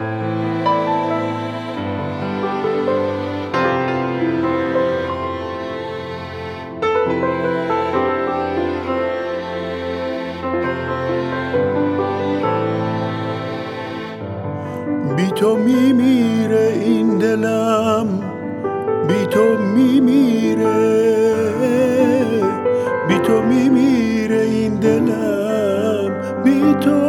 بی تو میمیره این دلم، بی تو میمیره، بی تو میمیره این دلم، بی تو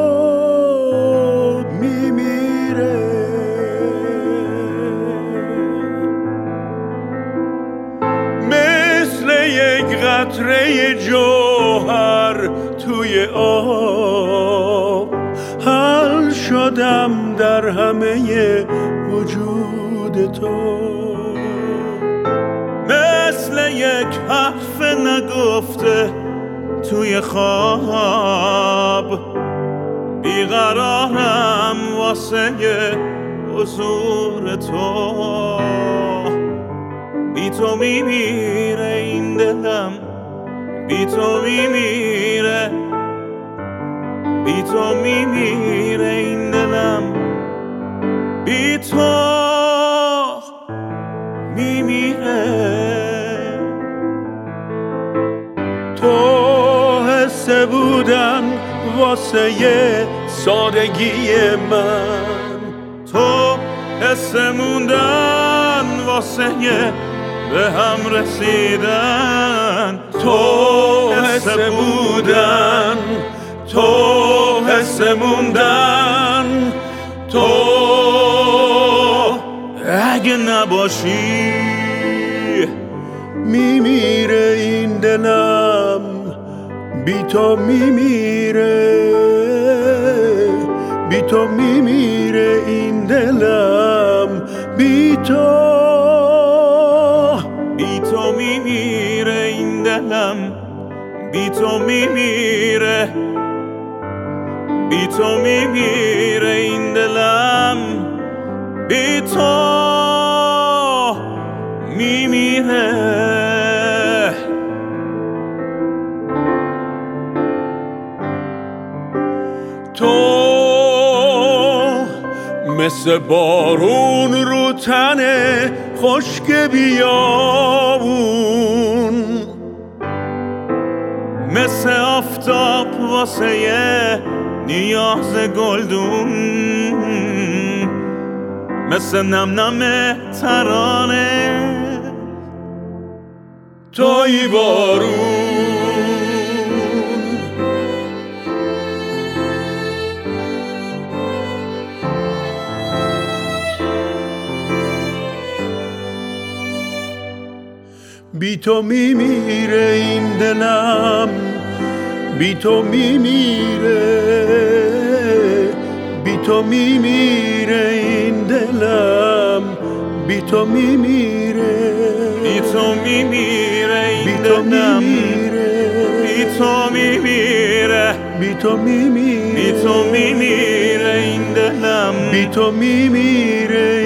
میمیره. مثل یک قطره جوهر توی آب حل شدم در همه وجود تو، مثل یک حرف نگفته توی خواب بیقرارم واسه حضور تو. بی تو میمیره این دلم، بی تو میمیره، بی تو میمیره این دلم، بی تو میمیره. تو حس بودن واسه سادگی من، تو حس موندن واسه به هم رسیدن، تو حس بودن، تو حس موندن، تو اگه نباشی میمیره این دلم، بی تو میمیره، بی تو میمیره این دلم، بی تو، بی تو میمیره این دلم، بی تو میمیره، بی تو میمیره این دلم، بی تو میمیره. تو مثل بارون رو تن خشک بیابون، مثل آفتاب واسه نیاز گلدون، مثل نم نم ترانه توی بارون. بی تو میمیره این دلم، بی تو میمیره، بی تو میمیره این دلم، بی تو میمیره، بی تو میمیره این دلم، بی تو میمیره، بی تو میمیره، بی تو میمیره این دلم، بی تو میمیره